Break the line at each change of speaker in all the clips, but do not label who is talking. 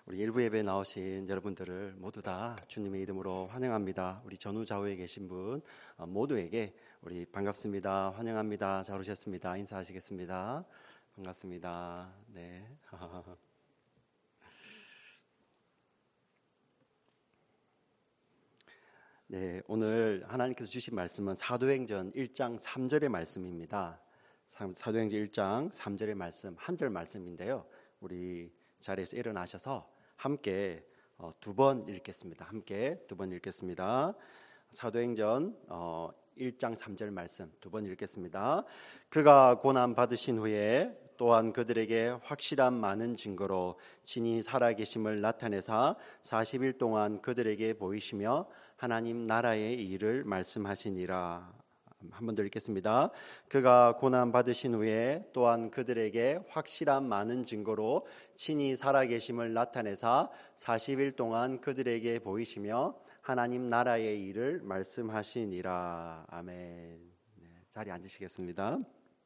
우리 일부 예배에 나오신 여러분들을 모두 다 주님의 이름으로 환영합니다. 우리 전후 좌우에 계신 분 모두에게 우리 반갑습니다. 환영합니다. 잘 오셨습니다. 인사하시겠습니다. 반갑습니다. 네. 네, 오늘 하나님께서 주신 말씀은 사도행전 1장 3절의 말씀입니다. 사도행전 1장 3절의 말씀, 한 절 말씀인데요. 우리 자리에서 일어나셔서 함께 두 번 읽겠습니다. 함께 두 번 읽겠습니다. 사도행전 1장 3절 말씀 두 번 읽겠습니다. 그가 고난 받으신 후에 또한 그들에게 확실한 많은 증거로 친히 살아계심을 나타내사 40일 동안 그들에게 보이시며 하나님 나라의 일을 말씀하시니라. 한 번 더 읽겠습니다. 그가 고난 받으신 후에 또한 그들에게 확실한 많은 증거로 친히 살아계심을 나타내사 40일 동안 그들에게 보이시며 하나님 나라의 일을 말씀하시니라. 아멘. 네, 자리에 앉으시겠습니다.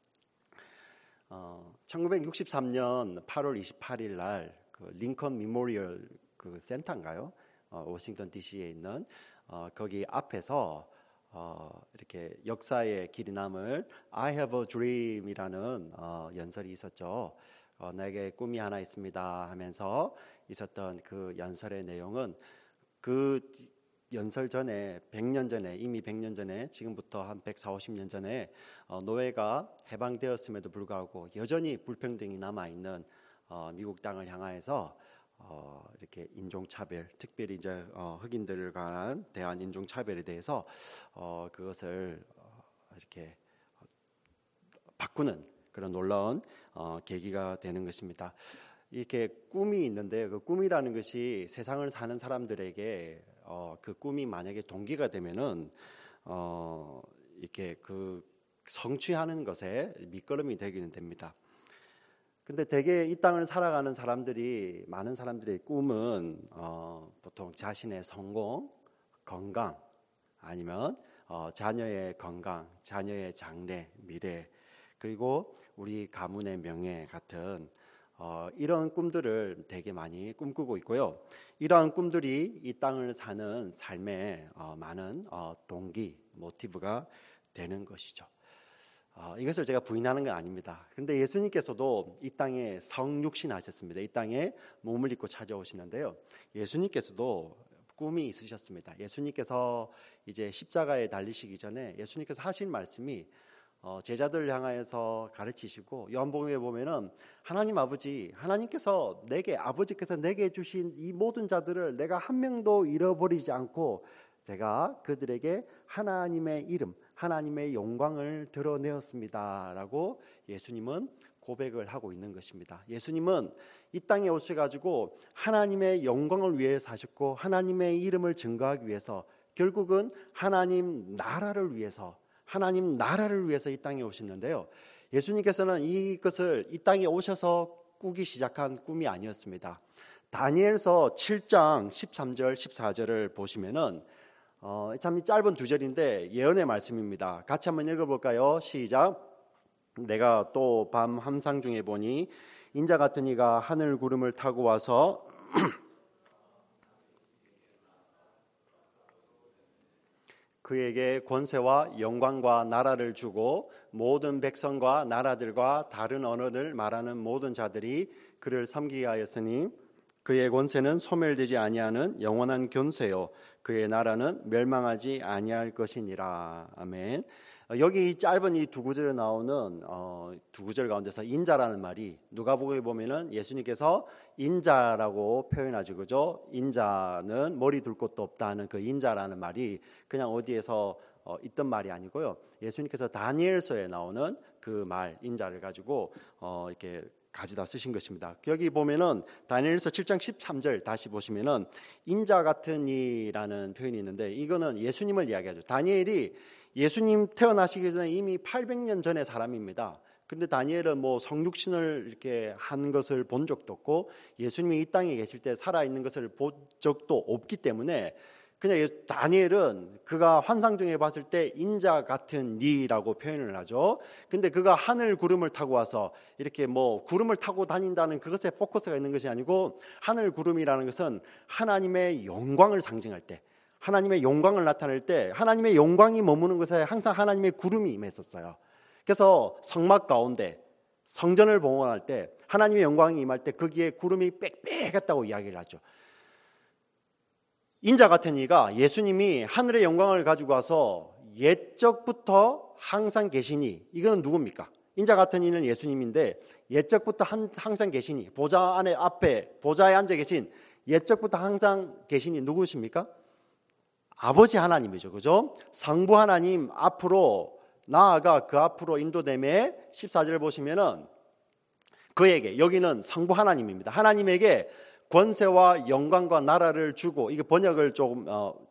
1963년 8월 28일 날 그 링컨 미모리얼 그 센터인가요? 워싱턴 DC에 있는 거기 앞에서 이렇게 역사의 길이 남을 I have a dream이라는 연설이 있었죠. 내게 꿈이 하나 있습니다 하면서 있었던 그 연설의 내용은 그 연설 전에 100년 전에 이미 100년 전에 지금부터 한 140~50년 전에 노예가 해방되었음에도 불구하고 여전히 불평등이 남아있는 미국 땅을 향하여서 이렇게 인종차별, 특별히 이제 흑인들을 관한 대한 인종차별에 대해서 그것을 이렇게 바꾸는 그런 놀라운 계기가 되는 것입니다. 이렇게 꿈이 있는데 그 꿈이라는 것이 세상을 사는 사람들에게 그 꿈이 만약에 동기가 되면은 이렇게 그 성취하는 것에 밑거름이 되기는 됩니다. 근데 대개 이 땅을 살아가는 사람들이 많은 사람들의 꿈은 보통 자신의 성공, 건강 아니면 자녀의 건강, 자녀의 장래, 미래 그리고 우리 가문의 명예 같은 이런 꿈들을 되게 많이 꿈꾸고 있고요. 이러한 꿈들이 이 땅을 사는 삶의 많은 동기, 모티브가 되는 것이죠. 이것을 제가 부인하는 건 아닙니다. 그런데 예수님께서도 이 땅에 성육신하셨습니다. 이 땅에 몸을 입고 찾아오시는데요. 예수님께서도 꿈이 있으셨습니다. 예수님께서 이제 십자가에 달리시기 전에 예수님께서 하신 말씀이 제자들 향하여서 가르치시고 요한복음에 보면은 하나님 아버지, 하나님께서 아버지께서 내게 주신 이 모든 자들을 내가 한 명도 잃어버리지 않고 제가 그들에게 하나님의 이름, 하나님의 영광을 드러내었습니다 라고 예수님은 고백을 하고 있는 것입니다. 예수님은 이 땅에 오셔가지고 하나님의 영광을 위해 사셨고 하나님의 이름을 증거하기 위해서 결국은 하나님 나라를 위해서 이 땅에 오셨는데요. 예수님께서는 이것을 이 땅에 오셔서 꾸기 시작한 꿈이 아니었습니다. 다니엘서 7장 13절 14절을 보시면은 참 짧은 두 절인데 예언의 말씀입니다. 같이 한번 읽어볼까요? 시작. 내가 또 밤 함상 중에 보니 인자 같은 이가 하늘 구름을 타고 와서 그에게 권세와 영광과 나라를 주고 모든 백성과 나라들과 다른 언어를 말하는 모든 자들이 그를 섬기게 하였으니 그의 권세는 소멸되지 아니하는 영원한 권세요 그의 나라는 멸망하지 아니할 것이니라. 아멘. 여기 짧은 이 두 구절에 나오는 두 구절 가운데서 인자라는 말이 누가복음에 보면은 예수님께서 인자라고 표현하죠, 그죠? 인자는 머리 둘 곳도 없다는 그 인자라는 말이 그냥 어디에서 있던 말이 아니고요. 예수님께서 다니엘서에 나오는 그 말 인자를 가지고 이렇게 가져다 쓰신 것입니다. 여기 보면은 다니엘서 7장 13절 다시 보시면은 인자 같은 이라는 표현이 있는데 이거는 예수님을 이야기하죠. 다니엘이 예수님 태어나시기 전에 이미 800년 전의 사람입니다. 근데 다니엘은 뭐 성육신을 이렇게 한 것을 본 적도 없고 예수님이 이 땅에 계실 때 살아있는 것을 본 적도 없기 때문에 그냥 다니엘은 그가 환상 중에 봤을 때 인자 같은 니라고 표현을 하죠. 근데 그가 하늘 구름을 타고 와서 이렇게 뭐 구름을 타고 다닌다는 그것에 포커스가 있는 것이 아니고, 하늘 구름이라는 것은 하나님의 영광을 상징할 때, 하나님의 영광을 나타낼 때, 하나님의 영광이 머무는 곳에 항상 하나님의 구름이 임했었어요. 그래서 성막 가운데 성전을 봉헌할 때 하나님의 영광이 임할 때 거기에 구름이 빽빽했다고 이야기를 하죠. 인자 같은 이가 예수님이 하늘의 영광을 가지고 와서 옛적부터 항상 계시니, 이건 누굽니까? 인자 같은 이는 예수님인데 옛적부터 항상 계시니, 보좌 안에 앞에 보좌에 앉아 계신 옛적부터 항상 계시니 누구십니까? 아버지 하나님이죠. 그죠? 성부 하나님 앞으로 나아가 그 앞으로 인도됨에 14절을 보시면은 그에게, 여기는 성부 하나님입니다. 하나님에게 권세와 영광과 나라를 주고, 이게 번역을 조금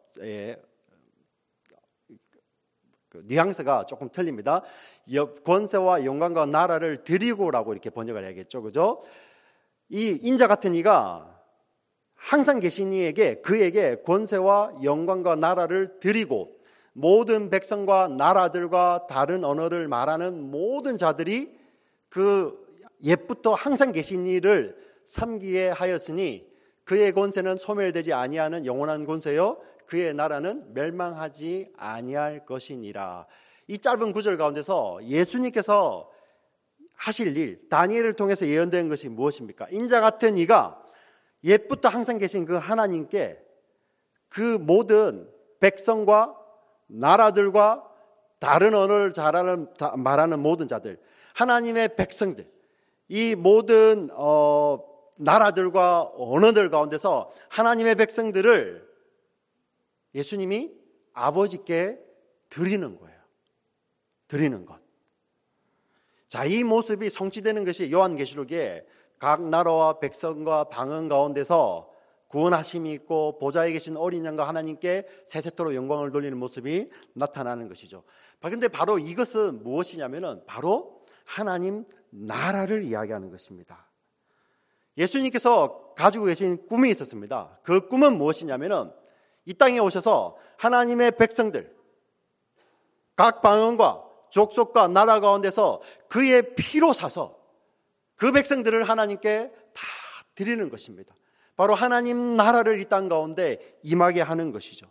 그 뉘앙스가 조금 틀립니다. 권세와 영광과 나라를 드리고라고 이렇게 번역을 해야겠죠. 그죠? 이 인자 같은 이가 항상 계신 이에게, 그에게 권세와 영광과 나라를 드리고, 모든 백성과 나라들과 다른 언어를 말하는 모든 자들이 그 옛부터 항상 계신 이를 섬기게 하였으니 그의 권세는 소멸되지 아니하는 영원한 권세요 그의 나라는 멸망하지 아니할 것이니라. 이 짧은 구절 가운데서 예수님께서 하실 일, 다니엘을 통해서 예언된 것이 무엇입니까? 인자 같은 이가 옛부터 항상 계신 그 하나님께 그 모든 백성과 나라들과 다른 언어를 말하는 모든 자들, 하나님의 백성들, 이 모든 나라들과 언어들 가운데서 하나님의 백성들을 예수님이 아버지께 드리는 거예요. 드리는 것. 자, 이 모습이 성취되는 것이 요한계시록에 각 나라와 백성과 방언 가운데서 구원하심이 있고 보좌에 계신 어린 양과 하나님께 세세토록 영광을 돌리는 모습이 나타나는 것이죠. 그런데 바로 이것은 무엇이냐면은 바로 하나님 나라를 이야기하는 것입니다. 예수님께서 가지고 계신 꿈이 있었습니다. 그 꿈은 무엇이냐면은 이 땅에 오셔서 하나님의 백성들, 각 방언과 족속과 나라 가운데서 그의 피로 사서 그 백성들을 하나님께 다 드리는 것입니다. 바로 하나님 나라를 이 땅 가운데 임하게 하는 것이죠.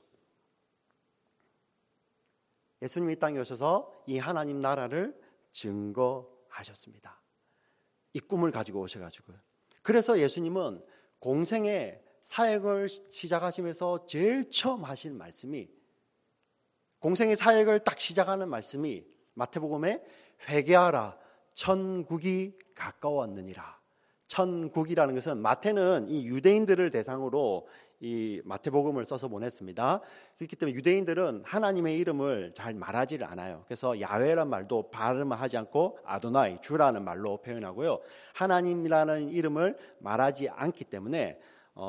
예수님이 이 땅에 오셔서 이 하나님 나라를 증거하셨습니다. 이 꿈을 가지고 오셔가지고요. 그래서 예수님은 공생의 사역을 시작하시면서 제일 처음 하신 말씀이, 공생의 사역을 딱 시작하는 말씀이 마태복음에 회개하라 천국이 가까웠느니라. 천국이라는 것은, 마태는 이 유대인들을 대상으로 이 마태복음을 써서 보냈습니다. 그렇기 때문에 유대인들은 하나님의 이름을 잘 말하지를 않아요. 그래서 야훼란 말도 발음을 하지 않고 아도나이, 주라는 말로 표현하고요. 하나님이라는 이름을 말하지 않기 때문에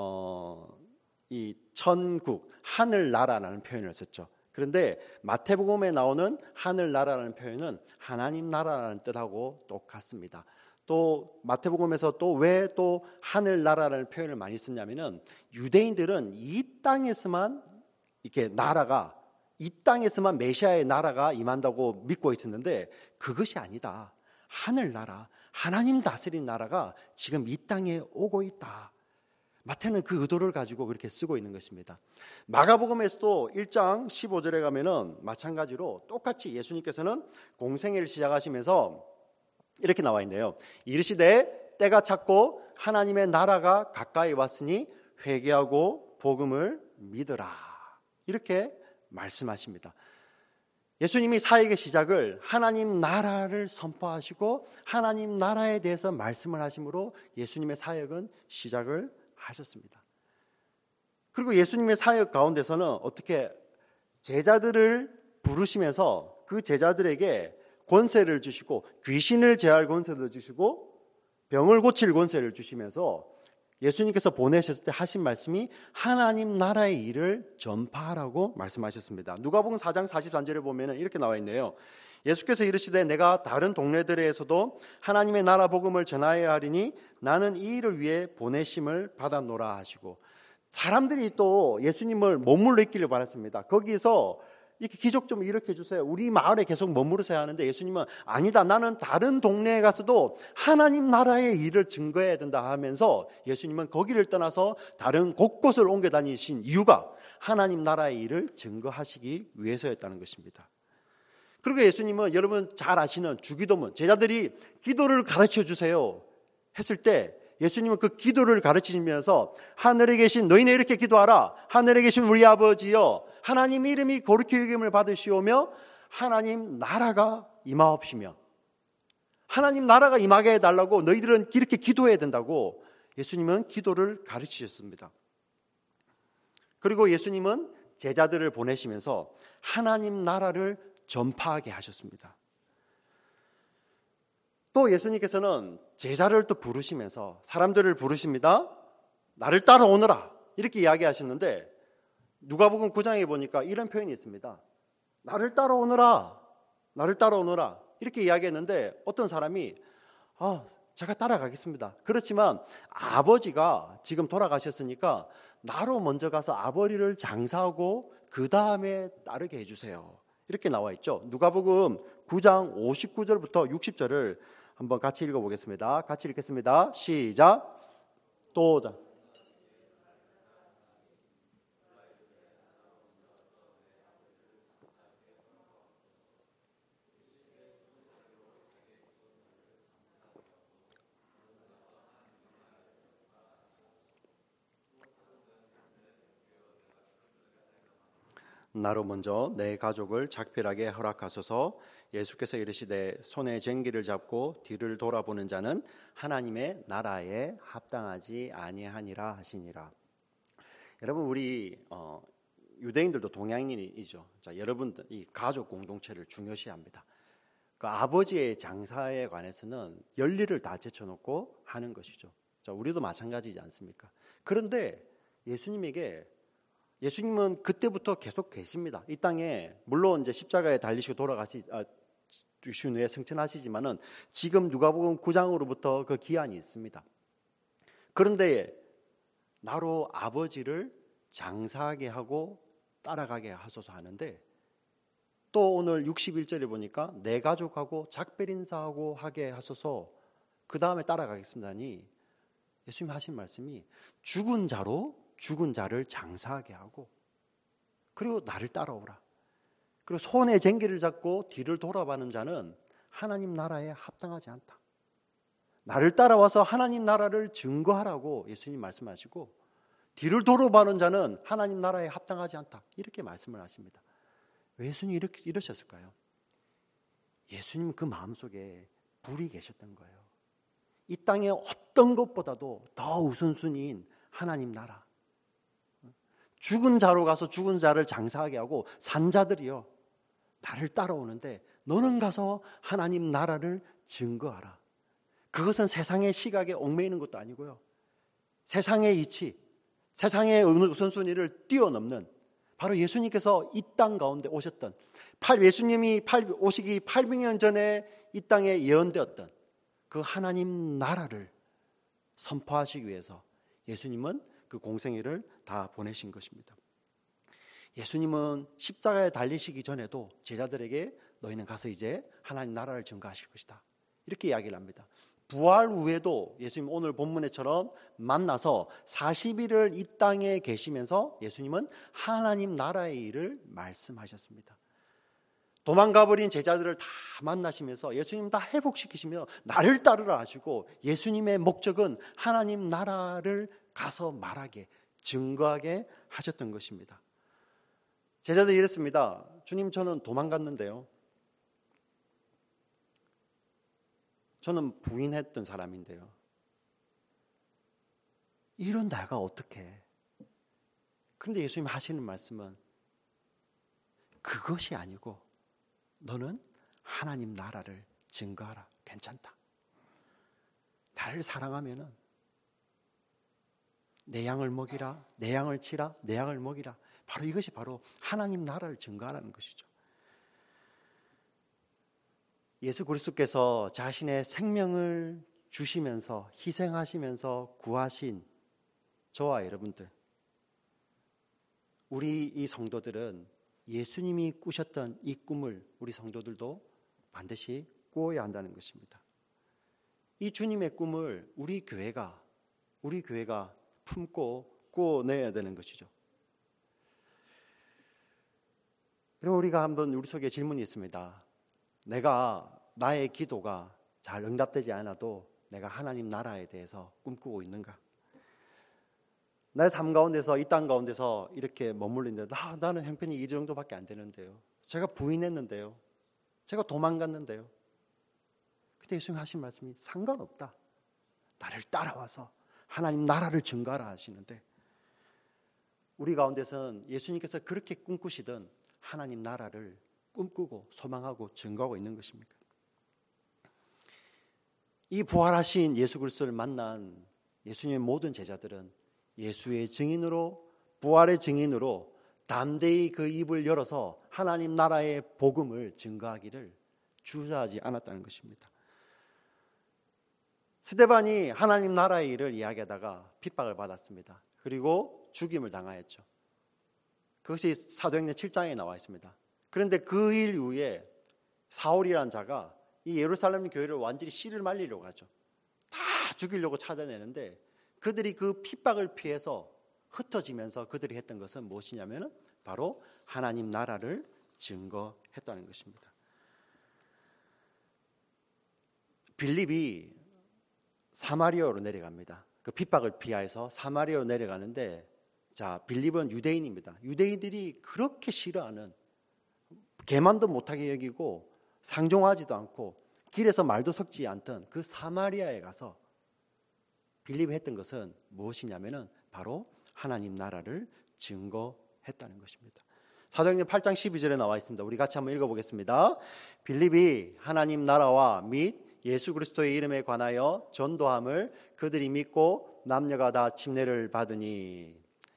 이 천국, 하늘나라라는 표현을 썼죠. 그런데 마태복음에 나오는 하늘나라라는 표현은 하나님 나라라는 뜻하고 똑같습니다. 또 마태복음에서 또 왜 또 하늘나라라는 표현을 많이 쓰냐면은 유대인들은 이 땅에서만 이렇게 나라가, 이 땅에서만 메시아의 나라가 임한다고 믿고 있었는데 그것이 아니다. 하늘나라, 하나님 다스린 나라가 지금 이 땅에 오고 있다. 마태는 그 의도를 가지고 그렇게 쓰고 있는 것입니다. 마가복음에서도 1장 15절에 가면은 마찬가지로 똑같이 예수님께서는 공생애를 시작하시면서 이렇게 나와 있네요. 이르시되 때가 찼고 하나님의 나라가 가까이 왔으니 회개하고 복음을 믿으라. 이렇게 말씀하십니다. 예수님이 사역의 시작을 하나님 나라를 선포하시고 하나님 나라에 대해서 말씀을 하심으로 예수님의 사역은 시작을 하셨습니다. 그리고 예수님의 사역 가운데서는 어떻게 제자들을 부르시면서 그 제자들에게 권세를 주시고 귀신을 제할 권세도 주시고 병을 고칠 권세를 주시면서 예수님께서 보내셨을 때 하신 말씀이 하나님 나라의 일을 전파하라고 말씀하셨습니다. 누가복음 4장 43절에 보면 이렇게 나와 있네요. 예수께서 이르시되 내가 다른 동네들에서도 하나님의 나라 복음을 전하여야 하리니 나는 이 일을 위해 보내심을 받았노라 하시고, 사람들이 또 예수님을 머물러 있기를 바랐습니다. 거기서 이렇게 기적 좀 일으켜 주세요. 우리 마을에 계속 머무르셔야 하는데 예수님은 아니다. 나는 다른 동네에 가서도 하나님 나라의 일을 증거해야 된다 하면서 예수님은 거기를 떠나서 다른 곳곳을 옮겨 다니신 이유가 하나님 나라의 일을 증거하시기 위해서였다는 것입니다. 그리고 예수님은 여러분 잘 아시는 주기도문, 제자들이 기도를 가르쳐 주세요 했을 때 예수님은 그 기도를 가르치시면서 하늘에 계신 너희는 이렇게 기도하라. 하늘에 계신 우리 아버지여, 하나님 이름이 거룩히 여김을 받으시오며 하나님 나라가 임하옵시며, 하나님 나라가 임하게 해달라고 너희들은 이렇게 기도해야 된다고 예수님은 기도를 가르치셨습니다. 그리고 예수님은 제자들을 보내시면서 하나님 나라를 전파하게 하셨습니다. 또 예수님께서는 제자를 또 부르시면서 사람들을 부르십니다. 나를 따라오너라 이렇게 이야기하셨는데 누가복음 9장에 보니까 이런 표현이 있습니다. 나를 따라오너라, 나를 따라오너라 이렇게 이야기했는데 어떤 사람이 제가 따라가겠습니다. 그렇지만 아버지가 지금 돌아가셨으니까 나로 먼저 가서 아버지를 장사하고 그 다음에 따르게 해주세요. 이렇게 나와 있죠. 누가복음 9장 59절부터 60절을 한번 같이 읽어보겠습니다. 같이 읽겠습니다. 시작. 또다. 나로 먼저 내 가족을 작별하게 허락하소서. 예수께서 이르시되 손에 쟁기를 잡고 뒤를 돌아보는 자는 하나님의 나라에 합당하지 아니하니라 하시니라. 여러분 우리 유대인들도 동양인이죠. 자, 여러분들 이 가족 공동체를 중요시합니다. 그 아버지의 장사에 관해서는 열일을 다 제쳐놓고 하는 것이죠. 자, 우리도 마찬가지지 않습니까? 그런데 예수님은 그때부터 계속 계십니다. 이 땅에 물론 이제 십자가에 달리시고 돌아가신 후에 승천하시지만은 지금 누가복음 9장으로부터 그 기한이 있습니다. 그런데 나로 아버지를 장사하게 하고 따라가게 하소서 하는데 또 오늘 61절에 보니까 내 가족하고 작별 인사하고 하게 하소서 그 다음에 따라가겠습니다니 예수님 하신 말씀이 죽은 자를 장사하게 하고 그리고 나를 따라오라. 그리고 손에 쟁기를 잡고 뒤를 돌아보는 자는 하나님 나라에 합당하지 않다. 나를 따라와서 하나님 나라를 증거하라고 예수님 말씀하시고 뒤를 돌아보는 자는 하나님 나라에 합당하지 않다. 이렇게 말씀을 하십니다. 왜 예수님이 이러셨을까요? 예수님 그 마음속에 불이 계셨던 거예요. 이 땅의 어떤 것보다도 더 우선순위인 하나님 나라. 죽은 자로 가서 죽은 자를 장사하게 하고 산 자들이요 나를 따라오는데 너는 가서 하나님 나라를 증거하라. 그것은 세상의 시각에 얽매이는 것도 아니고요. 세상의 이치, 세상의 우선순위를 뛰어넘는 바로 예수님께서 이 땅 가운데 오셨던 예수님이 오시기 800년 전에 이 땅에 예언되었던 그 하나님 나라를 선포하시기 위해서 예수님은 그 공생애를 다 보내신 것입니다. 예수님은 십자가에 달리시기 전에도 제자들에게 너희는 가서 이제 하나님 나라를 증거하실 것이다. 이렇게 이야기를 합니다. 부활 후에도 예수님 오늘 본문에처럼 만나서 40일을 이 땅에 계시면서 예수님은 하나님 나라의 일을 말씀하셨습니다. 도망가버린 제자들을 다 만나시면서 예수님 다 회복시키시며 나를 따르라 하시고 예수님의 목적은 하나님 나라를 가서 말하게 증거하게 하셨던 것입니다. 제자들이 이랬습니다. 주님 저는 도망갔는데요. 저는 부인했던 사람인데요. 이런 내가 어떻게? 그런데 예수님 하시는 말씀은 그것이 아니고 너는 하나님 나라를 증거하라. 괜찮다. 나를 사랑하면은 내 양을 먹이라, 내 양을 치라, 내 양을 먹이라. 바로 이것이 바로 하나님 나라를 증거하라는 것이죠. 예수 그리스도께서 자신의 생명을 주시면서 희생하시면서 구하신 저와 여러분들, 우리 이 성도들은 예수님이 꾸셨던 이 꿈을 우리 성도들도 반드시 꾸어야 한다는 것입니다. 이 주님의 꿈을 우리 교회가 품고 꾸어내야 되는 것이죠. 그리고 우리가 한번 우리 속에 질문이 있습니다. 나의 기도가 잘 응답되지 않아도 내가 하나님 나라에 대해서 꿈꾸고 있는가? 나의 삶 가운데서, 이 땅 가운데서 이렇게 머물는데 나는 형편이 이 정도밖에 안 되는데요. 제가 부인했는데요. 제가 도망갔는데요. 그때 예수님 하신 말씀이 상관없다. 나를 따라와서 하나님 나라를 증거하라 하시는데, 우리 가운데서는 예수님께서 그렇게 꿈꾸시던 하나님 나라를 꿈꾸고 소망하고 증거하고 있는 것입니까? 이 부활하신 예수 그리스도를 만난 예수님의 모든 제자들은 예수의 증인으로, 부활의 증인으로 담대히 그 입을 열어서 하나님 나라의 복음을 증거하기를 주저하지 않았다는 것입니다. 스데반이 하나님 나라의 일을 이야기하다가 핍박을 받았습니다. 그리고 죽임을 당하였죠. 그것이 사도행전 7장에 나와 있습니다. 그런데 그 일 이후에 사울이라는 자가 이 예루살렘 교회를 완전히 씨를 말리려고 하죠. 다 죽이려고 찾아내는데 그들이 그 핍박을 피해서 흩어지면서 그들이 했던 것은 무엇이냐면 바로 하나님 나라를 증거했다는 것입니다. 빌립이 사마리아로 내려갑니다. 그 핍박을 피해서 사마리아로 내려가는데, 자, 빌립은 유대인입니다. 유대인들이 그렇게 싫어하는, 개만도 못하게 여기고 상종하지도 않고 길에서 말도 섞지 않던 그 사마리아에 가서 빌립이 했던 것은 무엇이냐면은 바로 하나님 나라를 증거했다는 것입니다. 사도행전 8장 12절에 나와 있습니다. 우리 같이 한번 읽어보겠습니다. 빌립이 하나님 나라와 및 예수 그리스도의 이름에 관하여 전도함을 그들이 믿고 남녀가 다 침례를 받으니.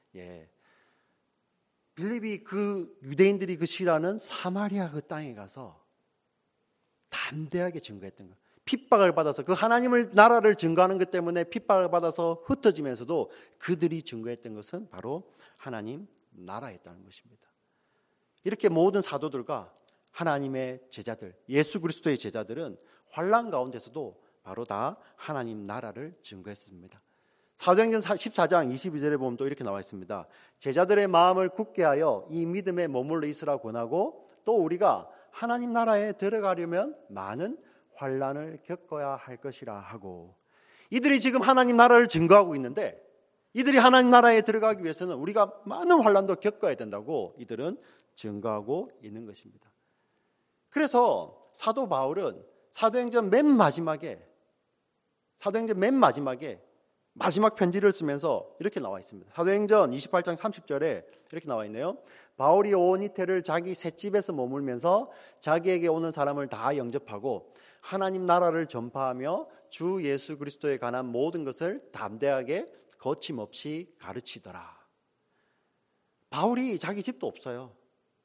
빌립이 그 유대인들이 그 싫어하는 사마리아 그 땅에 가서 담대하게 증거했던 것. 핍박을 받아서 그 하나님을 나라를 증거하는 것 때문에 핍박을 받아서 흩어지면서도 그들이 증거했던 것은 바로 하나님 나라였다는 것입니다. 이렇게 모든 사도들과 하나님의 제자들, 예수 그리스도의 제자들은 환난 가운데서도 바로 다 하나님 나라를 증거했습니다. 사도행전 14장 22절에 보면 또 이렇게 나와 있습니다. 제자들의 마음을 굳게 하여 이 믿음에 머물러 있으라 권하고, 또 우리가 하나님 나라에 들어가려면 많은 환난을 겪어야 할 것이라 하고. 이들이 지금 하나님 나라를 증거하고 있는데, 이들이 하나님 나라에 들어가기 위해서는 우리가 많은 환난도 겪어야 된다고 이들은 증거하고 있는 것입니다. 그래서 사도 바울은 사도행전 맨 마지막에 마지막 편지를 쓰면서 이렇게 나와 있습니다. 사도행전 28장 30절에 이렇게 나와 있네요. 바울이 온 이태를 자기 셋집에서 머물면서 자기에게 오는 사람을 다 영접하고 하나님 나라를 전파하며 주 예수 그리스도에 관한 모든 것을 담대하게 거침없이 가르치더라. 바울이 자기 집도 없어요.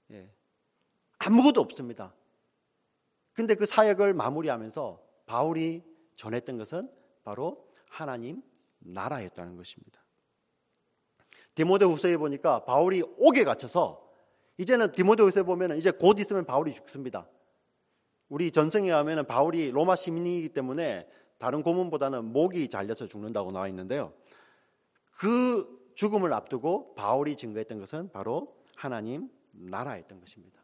아무것도 없습니다. 근데 그 사역을 마무리하면서 바울이 전했던 것은 바로 하나님 나라였다는 것입니다. 디모데후서에 보니까 바울이 옥에 갇혀서, 이제는 디모데후서에 보면 이제 곧 있으면 바울이 죽습니다. 우리 전성에 가면 바울이 로마 시민이기 때문에 다른 고문보다는 목이 잘려서 죽는다고 나와 있는데요. 그 죽음을 앞두고 바울이 증거했던 것은 바로 하나님 나라였던 것입니다.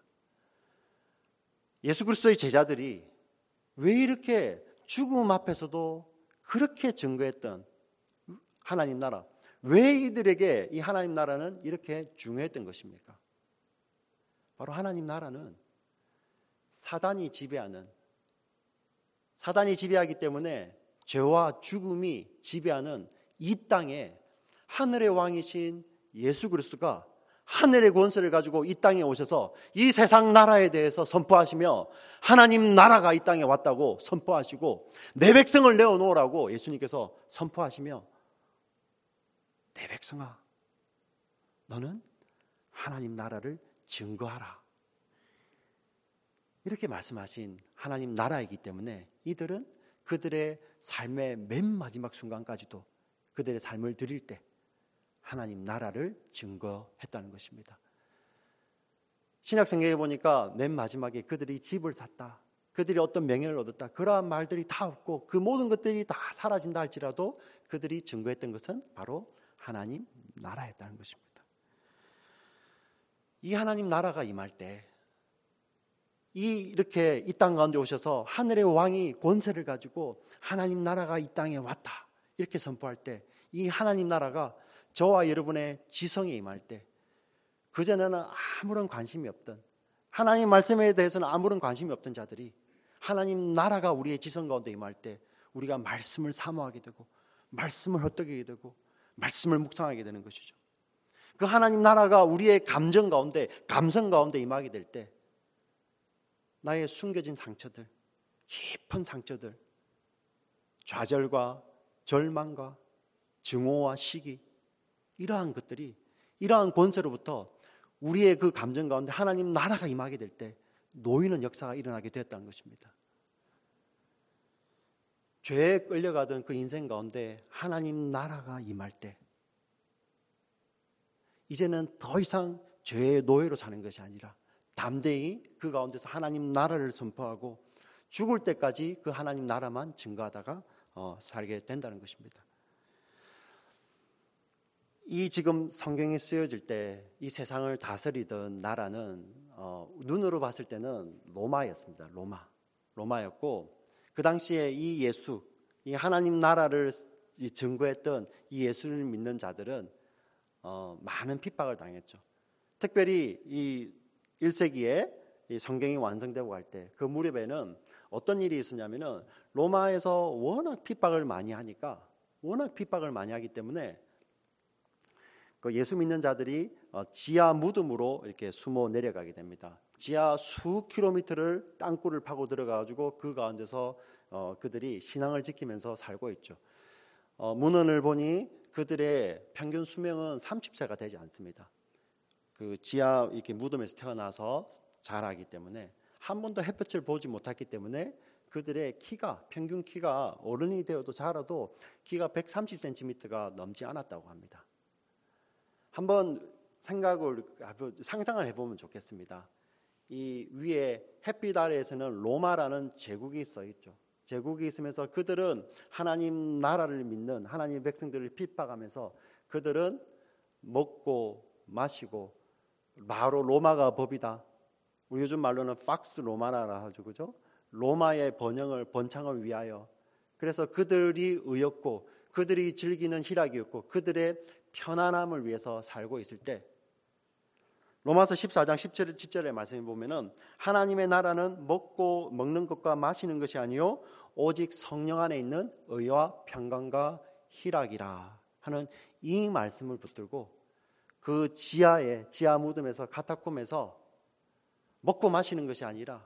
예수 그리스도의 제자들이 왜 이렇게 죽음 앞에서도 그렇게 증거했던 하나님 나라, 왜 이들에게 이 하나님 나라는 이렇게 중요했던 것입니까? 바로 하나님 나라는 사단이 지배하기 때문에 죄와 죽음이 지배하는 이 땅에 하늘의 왕이신 예수 그리스도가 하늘의 권세를 가지고 이 땅에 오셔서 이 세상 나라에 대해서 선포하시며 하나님 나라가 이 땅에 왔다고 선포하시고 내 백성을 내어놓으라고 예수님께서 선포하시며, 내 백성아, 너는 하나님 나라를 증거하라, 이렇게 말씀하신 하나님 나라이기 때문에 이들은 그들의 삶의 맨 마지막 순간까지도 그들의 삶을 드릴 때 하나님 나라를 증거했다는 것입니다. 신약 성경에 보니까 맨 마지막에 그들이 집을 샀다, 그들이 어떤 명예를 얻었다, 그러한 말들이 다 없고 그 모든 것들이 다 사라진다 할지라도 그들이 증거했던 것은 바로 하나님 나라였다는 것입니다. 이 하나님 나라가 임할 때 이렇게 이 땅 가운데 오셔서 하늘의 왕이 권세를 가지고 하나님 나라가 이 땅에 왔다 이렇게 선포할 때, 이 하나님 나라가 저와 여러분의 지성에 임할 때, 그전에는 아무런 관심이 없던, 하나님 말씀에 대해서는 아무런 관심이 없던 자들이 하나님 나라가 우리의 지성 가운데 임할 때 우리가 말씀을 사모하게 되고 말씀을 헛되게 되고 말씀을 묵상하게 되는 것이죠. 그 하나님 나라가 우리의 감정 가운데, 감성 가운데 임하게 될 때 나의 숨겨진 상처들, 깊은 상처들, 좌절과 절망과 증오와 시기, 이러한 것들이, 이러한 권세로부터 우리의 그 감정 가운데 하나님 나라가 임하게 될 때 놓이는 역사가 일어나게 되었다는 것입니다. 죄에 끌려가던 그 인생 가운데 하나님 나라가 임할 때 이제는 더 이상 죄의 노예로 사는 것이 아니라 담대히 그 가운데서 하나님 나라를 선포하고 죽을 때까지 그 하나님 나라만 증거하다가 살게 된다는 것입니다. 이 지금 성경에 쓰여질 때 이 세상을 다스리던 나라는 눈으로 봤을 때는 로마였습니다. 로마였고, 그 당시에 이 예수, 이 하나님 나라를 증거했던 이 예수를 믿는 자들은 많은 핍박을 당했죠. 특별히 이 1세기에 이 성경이 완성되고 할 때 그 무렵에는 어떤 일이 있었냐면은 로마에서 워낙 핍박을 많이 하니까, 워낙 핍박을 많이 하기 때문에 그 예수 믿는 자들이 지하 무덤으로 이렇게 숨어 내려가게 됩니다. 지하 수 킬로미터를 땅굴을 파고 들어가가지고 그 가운데서 그들이 신앙을 지키면서 살고 있죠. 문헌을 보니 그들의 평균 수명은 30세가 되지 않습니다. 그 지하 이렇게 무덤에서 태어나서 자라기 때문에 한 번도 햇볕을 보지 못했기 때문에 그들의 키가, 평균 키가 어른이 되어도 자라도 키가 130cm가 넘지 않았다고 합니다. 한번 상상을 해보면 좋겠습니다. 이 위에 햇빛 아래에서는 로마라는 제국이 써 있죠. 제국이 있으면서 그들은 하나님 나라를 믿는 하나님의 백성들을 핍박하면서 그들은 먹고 마시고, 바로 로마가 법이다. 우리 요즘 말로는 팍스 로마나라 하죠, 그죠? 로마의 번창을 위하여. 그래서 그들이 의였고 그들이 즐기는 희락이었고 그들의 편안함을 위해서 살고 있을 때, 로마서 14장 17절의 말씀에 보면은 하나님의 나라는 먹는 것과 마시는 것이 아니요 오직 성령 안에 있는 의와 평강과 희락이라 하는 이 말씀을 붙들고 그 지하 무덤에서, 카타콤에서 먹고 마시는 것이 아니라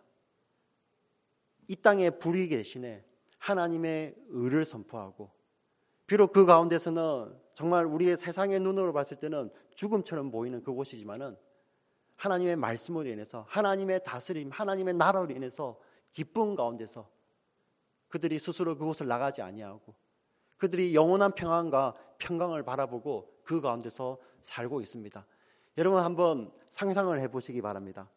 이 땅에 불이 대신에 하나님의 의를 선포하고, 비록 그 가운데서는 정말 우리의 세상의 눈으로 봤을 때는 죽음처럼 보이는 그곳이지만은 하나님의 말씀으로 인해서, 하나님의 다스림, 하나님의 나라로 인해서 기쁨 가운데서 그들이 스스로 그곳을 나가지 아니하고 그들이 영원한 평안과 평강을 바라보고 그 가운데서 살고 있습니다. 여러분 한번 상상을 해보시기 바랍니다.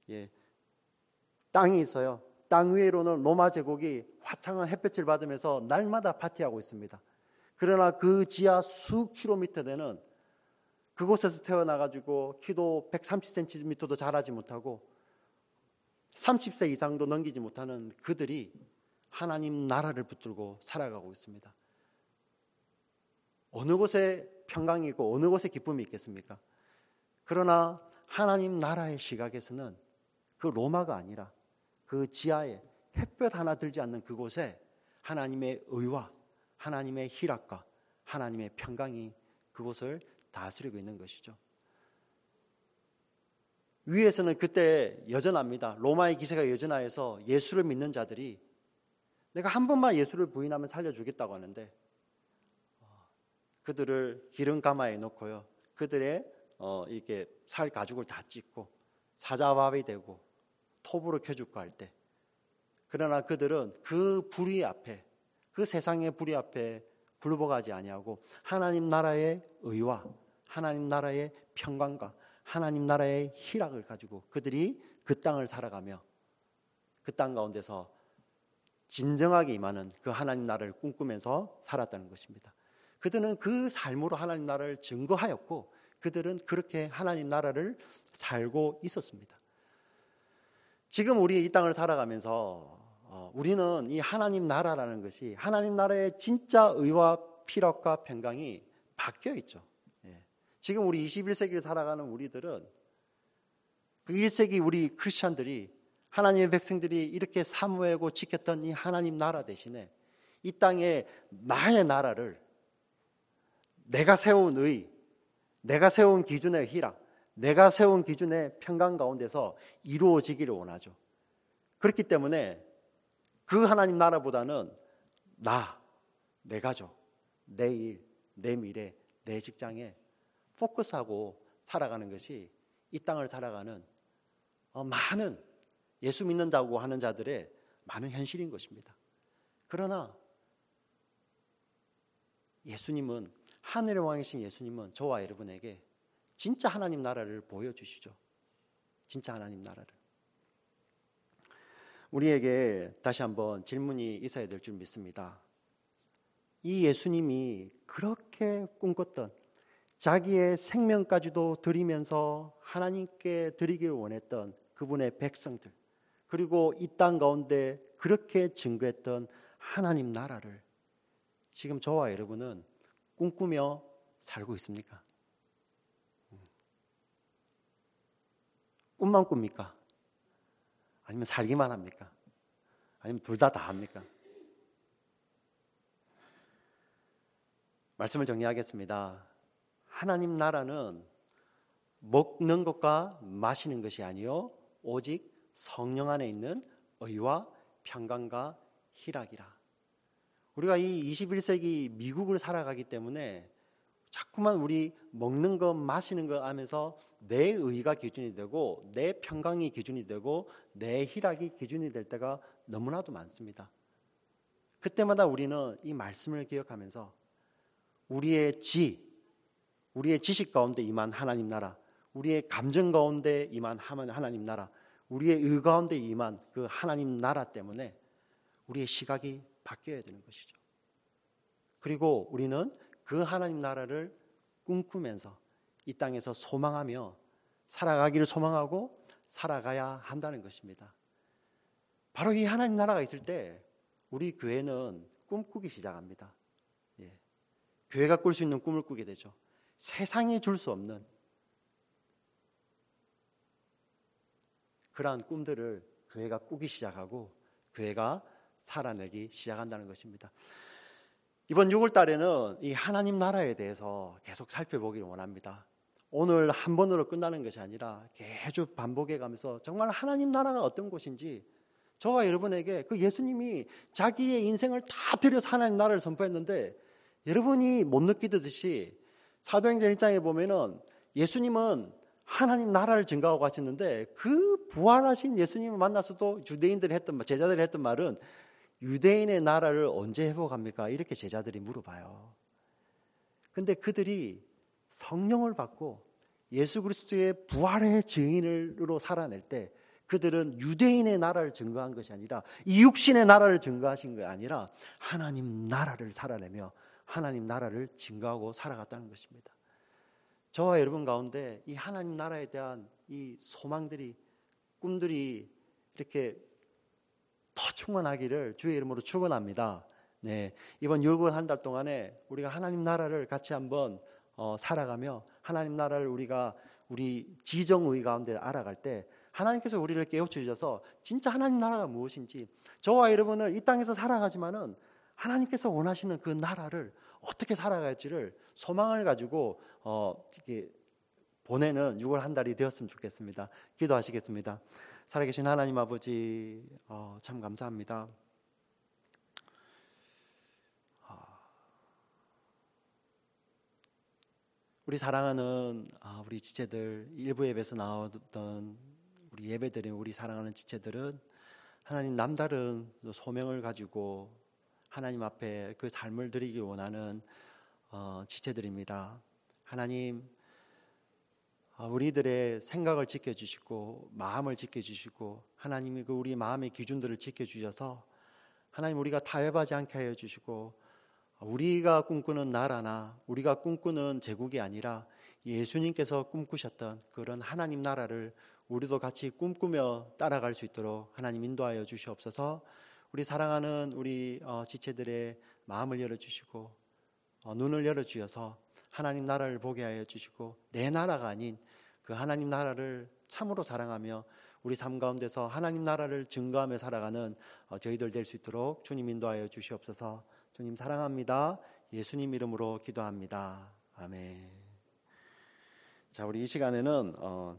땅이 있어요. 땅 위로는 로마 제국이 화창한 햇볕을 받으면서 날마다 파티하고 있습니다. 그러나 그 지하 수 킬로미터 되는 그곳에서 태어나가지고 키도 130cm도 자라지 못하고 30세 이상도 넘기지 못하는 그들이 하나님 나라를 붙들고 살아가고 있습니다. 어느 곳에 평강이 있고 어느 곳에 기쁨이 있겠습니까? 그러나 하나님 나라의 시각에서는 그 로마가 아니라 그 지하에 햇볕 하나 들지 않는 그곳에 하나님의 의와 하나님의 희락과 하나님의 평강이 그곳을 다스리고 있는 것이죠. 위에서는 그때 여전합니다. 로마의 기세가 여전하여서 예수를 믿는 자들이 내가 한 번만 예수를 부인하면 살려주겠다고 하는데 그들을 기름 가마에 놓고요, 그들의 이렇게 살 가죽을 다 찢고 사자밥이 되고 톱으로 켜죽고 할 때, 그러나 그들은 그 불의 앞에, 그 세상의 불의 앞에 굴복하지 아니하고 하나님 나라의 의와 하나님 나라의 평강과 하나님 나라의 희락을 가지고 그들이 그 땅을 살아가며 그 땅 가운데서 진정하게 임하는 그 하나님 나라를 꿈꾸면서 살았다는 것입니다. 그들은 그 삶으로 하나님 나라를 증거하였고 그들은 그렇게 하나님 나라를 살고 있었습니다. 지금 우리 이 땅을 살아가면서 우리는 이 하나님 나라라는 것이 하나님 나라의 진짜 의와 피력과 평강이 바뀌어 있죠. 지금 우리 21세기를 살아가는 우리들은 그 1세기 우리 크리스천들이 하나님의 백성들이 이렇게 사모하고 지켰던 이 하나님 나라 대신에 이 땅에 나의 나라를 내가 세운 의, 내가 세운 기준의 희락, 내가 세운 기준의 평강 가운데서 이루어지기를 원하죠. 그렇기 때문에 그 하나님 나라보다는 내 가족, 내 일, 내 미래, 내 직장에 포커스하고 살아가는 것이 이 땅을 살아가는 많은 예수 믿는다고 하는 자들의 많은 현실인 것입니다. 그러나 예수님은, 하늘의 왕이신 예수님은 저와 여러분에게 진짜 하나님 나라를 보여주시죠. 진짜 하나님 나라를. 우리에게 다시 한번 질문이 있어야 될 줄 믿습니다. 이 예수님이 그렇게 꿈꿨던 자기의 생명까지도 드리면서 하나님께 드리길 원했던 그분의 백성들, 그리고 이 땅 가운데 그렇게 증거했던 하나님 나라를 지금 저와 여러분은 꿈꾸며 살고 있습니까? 꿈만 꿉니까? 아니면 살기만 합니까? 아니면 둘 다 합니까? 말씀을 정리하겠습니다. 하나님 나라는 먹는 것과 마시는 것이 아니요 오직 성령 안에 있는 의와 평강과 희락이라. 우리가 이 21세기 미국을 살아가기 때문에 자꾸만 우리 먹는 것 마시는 것 하면서 내 의가 기준이 되고 내 평강이 기준이 되고 내 희락이 기준이 될 때가 너무나도 많습니다. 그때마다 우리는 이 말씀을 기억하면서 우리의 지식 가운데 임한 하나님 나라, 우리의 감정 가운데 임한 하나님 나라, 우리의 의 가운데 임한 그 하나님 나라 때문에 우리의 시각이 바뀌어야 되는 것이죠. 그리고 우리는 그 하나님 나라를 꿈꾸면서 이 땅에서 소망하며 살아가기를 소망하고 살아가야 한다는 것입니다. 바로 이 하나님 나라가 있을 때 우리 교회는 꿈꾸기 시작합니다. 교회가 꿀 수 있는 꿈을 꾸게 되죠. 세상이 줄 수 없는 그러한 꿈들을 교회가 꾸기 시작하고 교회가 살아내기 시작한다는 것입니다. 이번 6월 달에는 이 하나님 나라에 대해서 계속 살펴보기를 원합니다. 오늘 한 번으로 끝나는 것이 아니라 계속 반복해 가면서 정말 하나님 나라가 어떤 곳인지 저와 여러분에게 그 예수님이 자기의 인생을 다 들여서 하나님 나라를 선포했는데 여러분이 못 느끼듯이 사도행전 1장에 보면은 예수님은 하나님 나라를 증거하고 가셨는데 그 부활하신 예수님을 만나서도 유대인들이 제자들이 했던 말은 유대인의 나라를 언제 회복합니까? 이렇게 제자들이 물어봐요. 근데 그들이 성령을 받고 예수 그리스도의 부활의 증인으로 살아낼 때 그들은 유대인의 나라를 증거한 것이 아니라 이 육신의 나라를 증거하신 게 아니라 하나님 나라를 살아내며 하나님 나라를 증거하고 살아갔다는 것입니다. 저와 여러분 가운데 이 하나님 나라에 대한 이 소망들이, 꿈들이 이렇게 더 충만하기를 주의 이름으로 축원합니다. 네, 이번 6월 한 달 동안에 우리가 하나님 나라를 같이 한번 살아가며 하나님 나라를 우리가 우리 지정의 가운데 알아갈 때 하나님께서 우리를 깨우쳐 주셔서 진짜 하나님 나라가 무엇인지, 저와 여러분은 이 땅에서 살아가지만은 하나님께서 원하시는 그 나라를 어떻게 살아갈지를 소망을 가지고 이렇게 보내는 6월 한 달이 되었으면 좋겠습니다. 기도하시겠습니다. 살아계신 하나님 아버지, 참 감사합니다. 우리 사랑하는 우리 지체들, 일부 예배에서 나오던 우리 예배드린 우리 사랑하는 지체들은 하나님 남다른 소명을 가지고 하나님 앞에 그 삶을 드리기 원하는 지체들입니다. 하나님, 우리들의 생각을 지켜주시고 마음을 지켜주시고 하나님이 그 우리 마음의 기준들을 지켜주셔서 하나님 우리가 타협하지 않게 하여 주시고 우리가 꿈꾸는 나라나 우리가 꿈꾸는 제국이 아니라 예수님께서 꿈꾸셨던 그런 하나님 나라를 우리도 같이 꿈꾸며 따라갈 수 있도록 하나님 인도하여 주시옵소서. 우리 사랑하는 우리 지체들의 마음을 열어주시고 눈을 열어주셔서 하나님 나라를 보게 하여 주시고 내 나라가 아닌 그 하나님 나라를 참으로 사랑하며 우리 삶 가운데서 하나님 나라를 증거하며 살아가는 저희들 될 수 있도록 주님 인도하여 주시옵소서. 주님 사랑합니다. 예수님 이름으로 기도합니다. 아멘. 자, 우리 이 시간에는